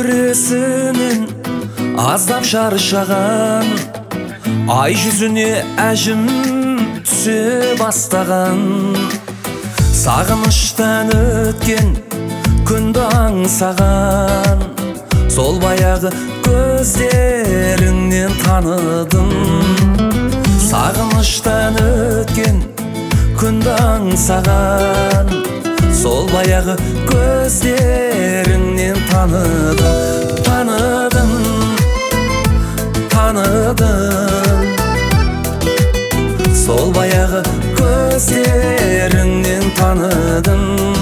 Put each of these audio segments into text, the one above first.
көресінен аздап шаршаған, ай жүзіне әжім түсе бастаған. Сағыныштан өткен күнді аңсаған, сол баяғы көздеріңнен таныдым. Сағыныштан өткен күнді аңсаған, сол баяғы көздеріңнен таныдым. Таныдым, таныдым, сол баяғы көздеріңнен таныдым.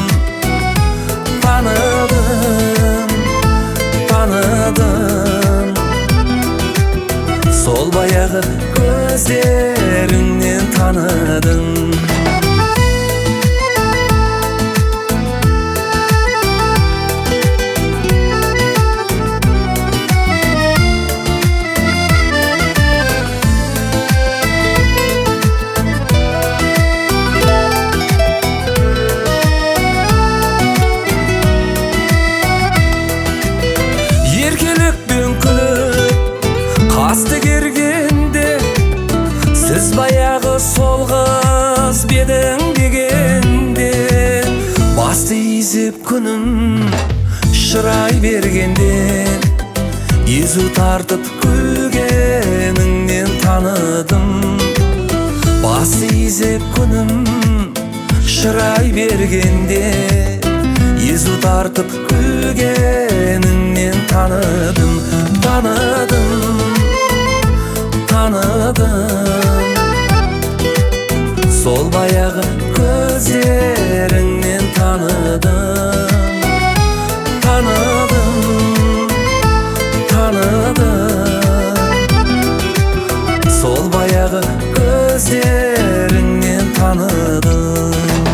Таныдым, таныдым, сол баяғы көздеріңнен таныдым. Қасты кергенде сіз баяғы сол қыз бедің дегенде, басты изеп күнім шырай бергенде, езу тартып күлгеніңнен таныдым. Басты изеп күнім шырай бергенде, езу тартып күлгеніңнен таныдым. Таныдым, таныдым, сол баяғы көздеріңнен таныдым. Таныдым, таныдым, сол баяғы көздеріңнен таныдым.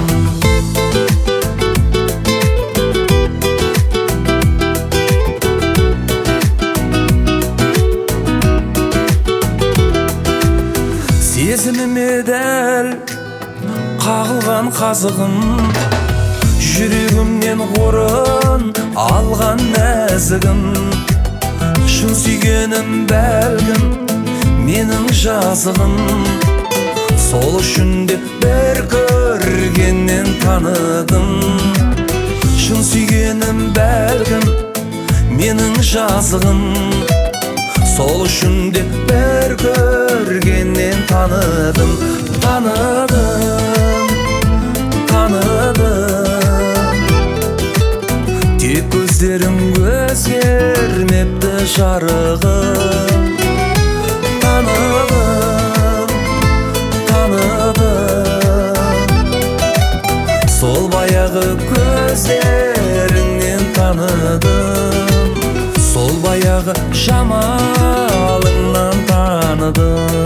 Сезіміме дәл қағылған қазығым, жүрегімнен орын алған нәзігім. Шын сүйгенім бәлкім менің жазығым, сол үшін де бір көргеннен таныдым. Шын сүйгенім бәлкім менің жазығым, сол үшін де бір көргеннен таныдым. Таныдым, таныдым, тек көздерім өзгермепті жарығым. Таныдым, таныдым, сол баяғы көздеріңнен таныдым. Сол баяғы жамалыңнан таныдым.